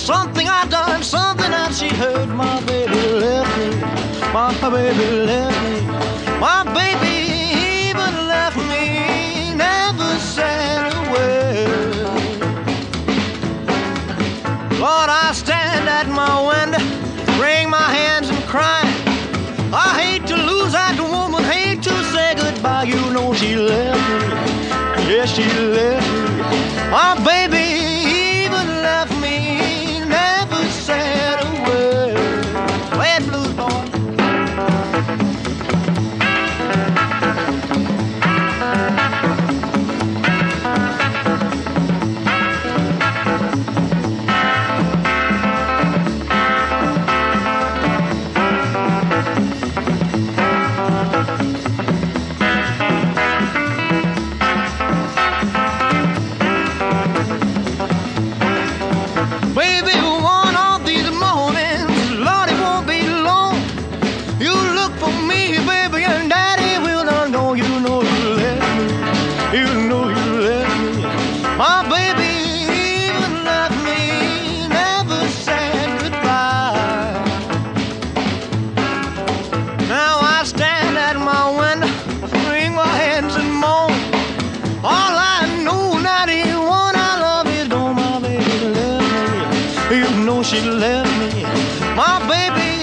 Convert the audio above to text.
something I done, something that she heard. My baby left me, my baby left me, my baby even left me, never said a word. Lord, I stand at my window, wring my hands and cry. I hate to lose that woman, hate to say goodbye. You know she left me, yes she left me. My baby even left me, never said a word. Play it, blues boy. Baby, one of these mornings, Lord, it won't be long. You look for me, baby, and Daddy will not know. You know you left me, you know you left me. My baby even left me, never said goodbye. Now I stand at my window, wring my hands and moan. All I know, not even one I love is gone. My baby left me, you know she left me. My baby